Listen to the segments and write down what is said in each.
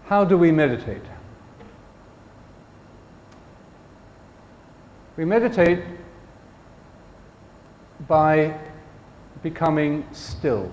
How do we meditate? We meditate by becoming still.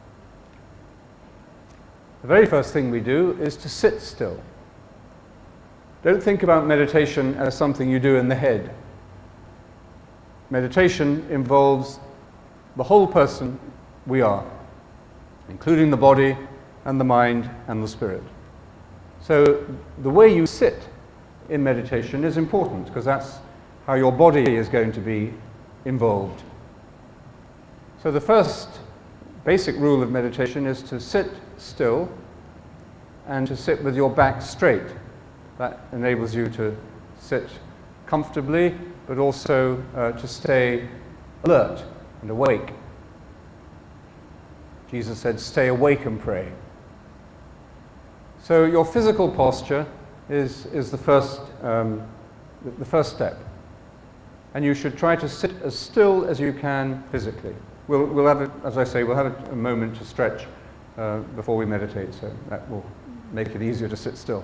The very first thing we do is to sit still. Don't think about meditation as something you do in the head. Meditation involves the whole person we are, including the body and the mind and the spirit. So the way you sit in meditation is important, because that's how your body is going to be involved. So the first basic rule of meditation is to sit still and to sit with your back straight. That enables you to sit comfortably, but also to stay alert and awake. Jesus said, "Stay awake and pray." So your physical posture is the first step. And you should try to sit as still as you can physically. We'll have, as I say, we'll have a moment to stretch before we meditate, so that will make it easier to sit still.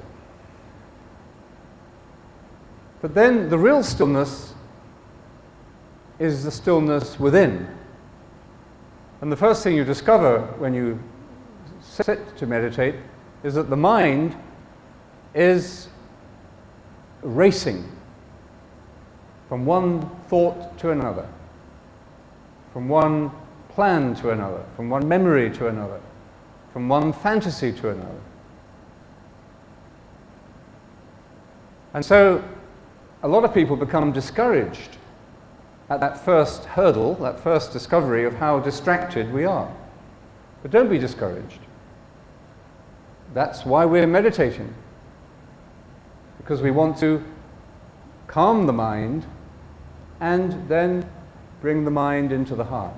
But then the real stillness is the stillness within. And the first thing you discover when you sit to meditate is that the mind is racing from one thought to another, from one plan to another, from one memory to another, from one fantasy to another. And so a lot of people become discouraged at that first hurdle, that first discovery of how distracted we are. But don't be discouraged. That's why we're meditating, because we want to calm the mind and then bring the mind into the heart.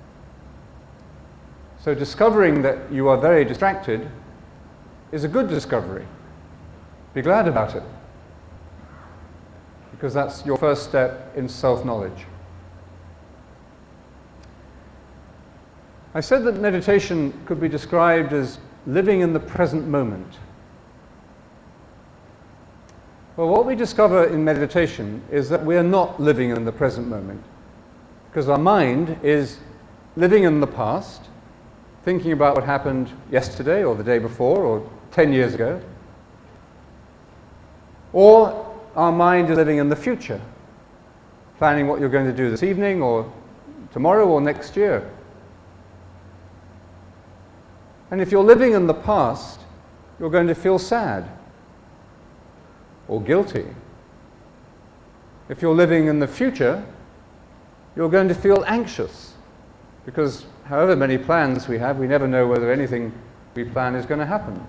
So discovering that you are very distracted is a good discovery. Be glad about it, because that's your first step in self-knowledge. I said that meditation could be described as living in the present moment. Well, what we discover in meditation is that we are not living in the present moment, because our mind is living in the past, thinking about what happened yesterday or the day before or 10 years ago, or our mind is living in the future, planning what you're going to do this evening or tomorrow or next year. And if you're living in the past, you're going to feel sad or guilty. If you're living in the future, you're going to feel anxious, because however many plans we have, we never know whether anything we plan is going to happen.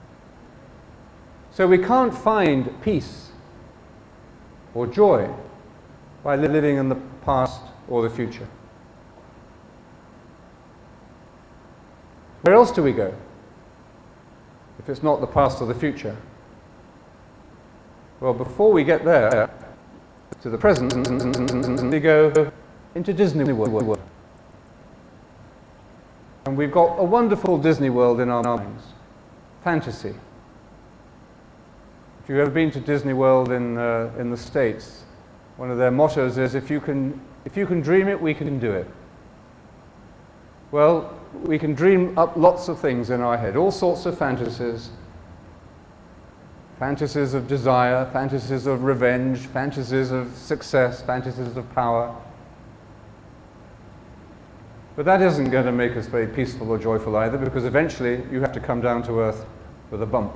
So we can't find peace or joy by living in the past or the future. Where else do we go if it's not the past or the future? Well, before we get there, to the present, we go into Disney World. And we've got a wonderful Disney World in our minds. Fantasy. If you've ever been to Disney World in the States, one of their mottos is, if you can dream it, we can do it. Well, we can dream up lots of things in our head, all sorts of fantasies. Fantasies of desire, fantasies of revenge, fantasies of success, fantasies of power. But that isn't going to make us very peaceful or joyful either, because eventually you have to come down to earth with a bump.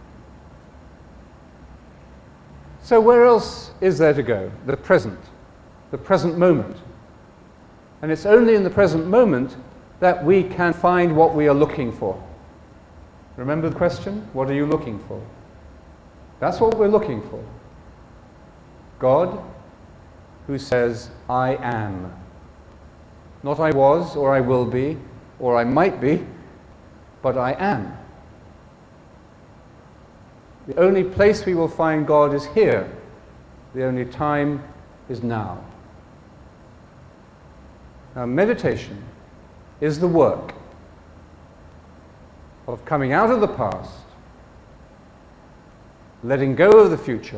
So where else is there to go? The present moment. And it's only in the present moment that we can find what we are looking for. Remember the question? What are you looking for? That's what we're looking for. God, who says, I am. Not I was, or I will be, or I might be, but I am. The only place we will find God is here. The only time is now. Now, meditation is the work of coming out of the past letting go of the future,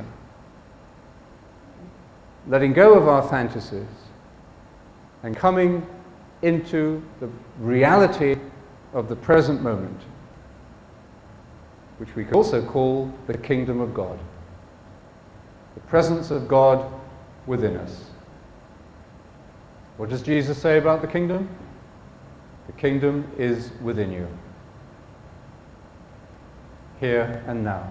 letting go of our fantasies, and coming into the reality of the present moment, which we could also call the kingdom of God, the presence of God within us. What does Jesus say about the kingdom? The kingdom is within you, here and now.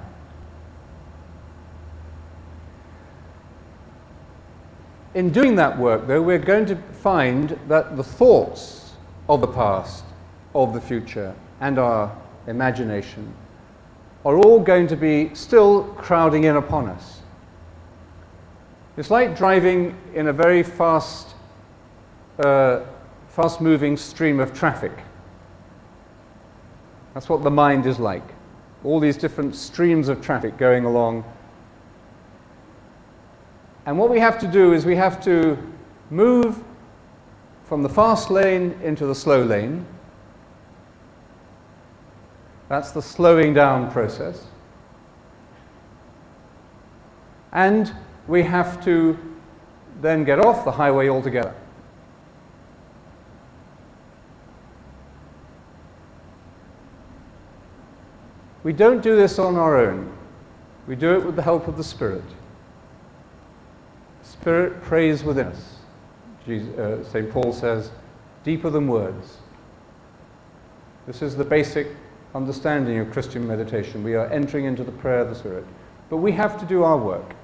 In doing that work, though, we're going to find that the thoughts of the past, of the future, and our imagination are all going to be still crowding in upon us. It's like driving in a very fast-moving stream of traffic. That's what the mind is like. All these different streams of traffic going along. And what we have to do is we have to move from the fast lane into the slow lane. That's the slowing down process. And we have to then get off the highway altogether. We don't do this on our own. We do it with the help of the Spirit. The Spirit prays within us. St. Paul says, deeper than words. This is the basic understanding of Christian meditation. We are entering into the prayer of the Spirit. But we have to do our work.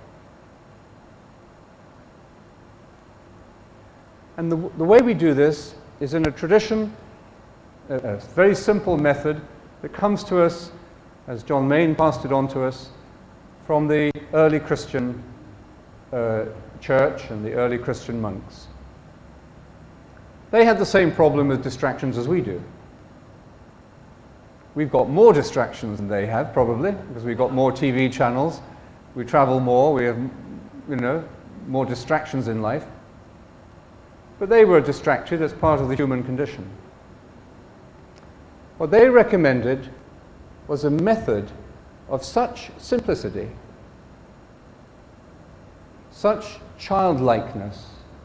And the way we do this is in a tradition, a very simple method that comes to us, as John Main passed it on to us, from the early Christian church and the early Christian monks. They had the same problem with distractions as we do. We've got more distractions than they have, probably, because we've got more TV channels, we travel more, we have, more distractions in life. But they were distracted as part of the human condition. What they recommended was a method of such simplicity, such childlikeness,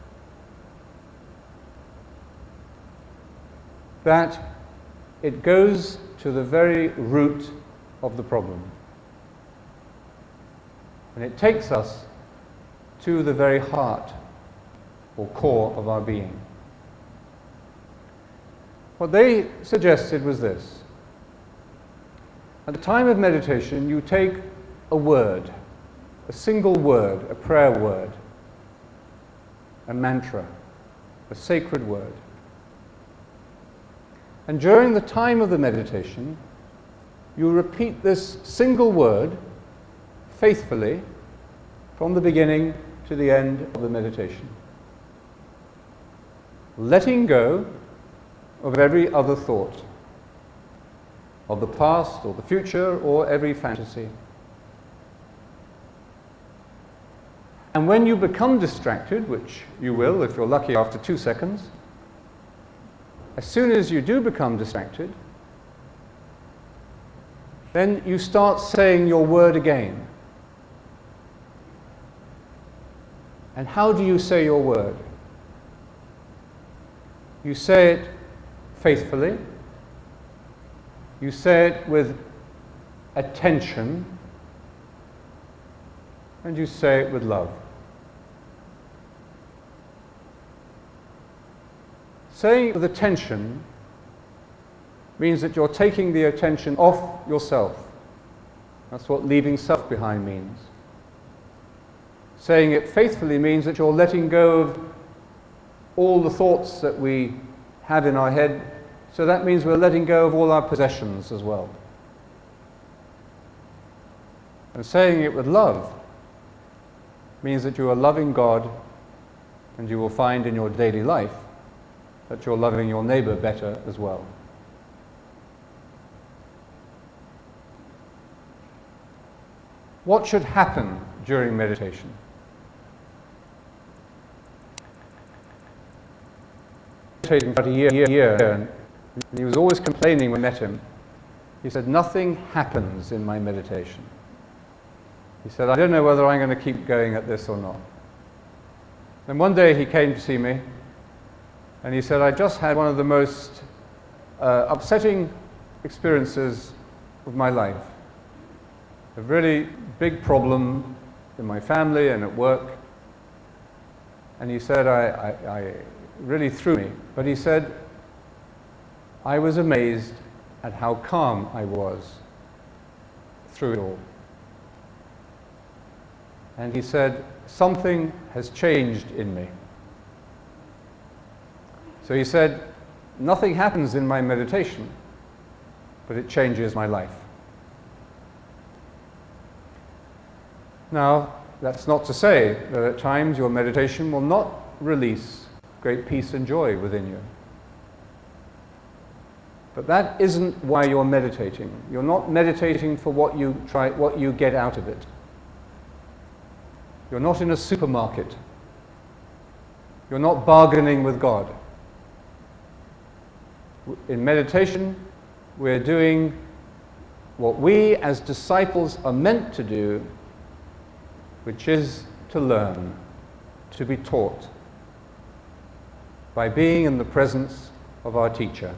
that it goes to the very root of the problem. And it takes us to the very heart or core of our being. What they suggested was this. At the time of meditation, you take a word, a single word, a prayer word, a mantra, a sacred word. And during the time of the meditation, you repeat this single word faithfully from the beginning to the end of the meditation, letting go of every other thought, of the past or the future or every fantasy. And when you become distracted, which you will if you're lucky after 2 seconds, as soon as you do become distracted, then you start saying your word again. And how do you say your word? You say it faithfully. You say it with attention. And you say it with love. Saying it with attention means that you're taking the attention off yourself. That's what leaving self behind means. Saying it faithfully means that you're letting go of all the thoughts that we have in our head, so that means we're letting go of all our possessions as well. And saying it with love means that you are loving God, and you will find in your daily life that you're loving your neighbor better as well. What should happen during meditation? Meditating for about a year, and he was always complaining when I met him. He said, "Nothing happens in my meditation." He said, I don't know whether I'm going to keep going at this or not. Then one day he came to see me, and he said, I just had one of the most upsetting experiences of my life. A really big problem in my family and at work. And he said, I really threw me. But he said, I was amazed at how calm I was through it all. And he said, something has changed in me. So he said, nothing happens in my meditation, but it changes my life. Now, that's not to say that at times your meditation will not release great peace and joy within you. But that isn't why you're meditating. You're not meditating for what you get out of it. You're not in a supermarket. You're not bargaining with God. In meditation, we're doing what we as disciples are meant to do, which is to learn, to be taught, by being in the presence of our teacher.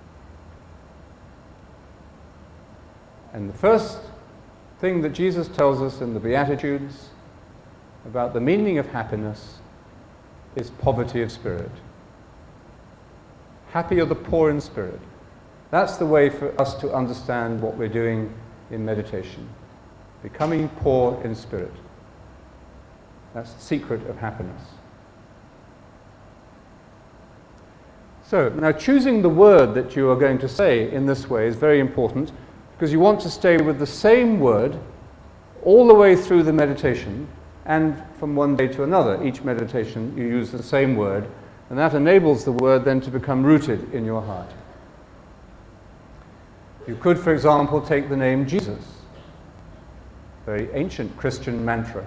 And the first thing that Jesus tells us in the Beatitudes about the meaning of happiness is poverty of spirit. Happy are the poor in spirit. That's the way for us to understand what we're doing in meditation. Becoming poor in spirit. That's the secret of happiness. So, now choosing the word that you are going to say in this way is very important, because you want to stay with the same word all the way through the meditation, and from one day to another. Each meditation you use the same word, and that enables the word then to become rooted in your heart. You could, for example, take the name Jesus, very ancient Christian mantra.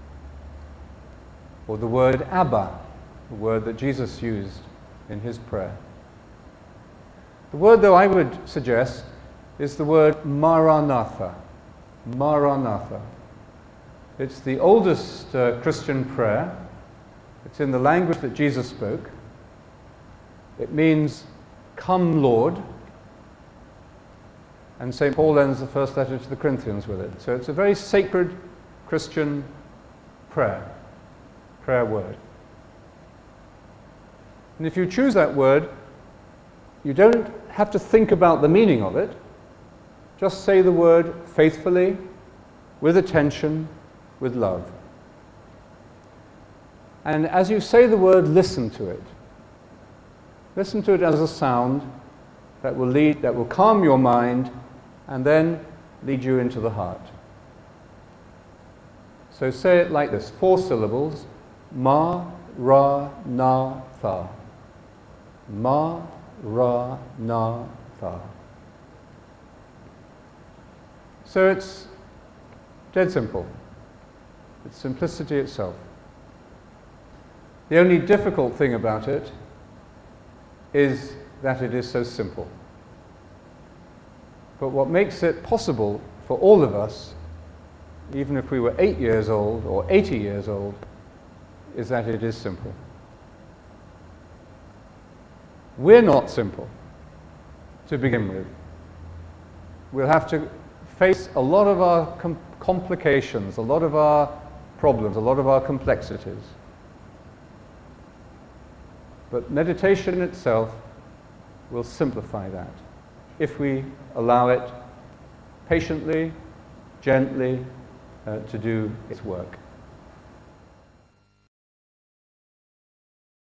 Or the word Abba, the word that Jesus used in his prayer. The word, though, I would suggest is the word Maranatha. Maranatha. It's the oldest Christian prayer. It's in the language that Jesus spoke. It means, come Lord. And St. Paul ends the first letter to the Corinthians with it. So it's a very sacred Christian prayer word. And if you choose that word, you don't have to think about the meaning of it. Just say the word faithfully, with attention, with love. And as you say the word, listen to it. Listen to it as a sound that will calm your mind and then lead you into the heart. So say it like this, 4 syllables. Ma, ra, na, tha. Ma, ra, na, tha. So it's dead simple. It's simplicity itself. The only difficult thing about it is that it is so simple. But what makes it possible for all of us, even if we were 8 years old or 80 years old, is that it is simple. We're not simple to begin with. We'll have to face a lot of our complications, a lot of our problems, a lot of our complexities. But meditation itself will simplify that if we allow it patiently, gently to do its work.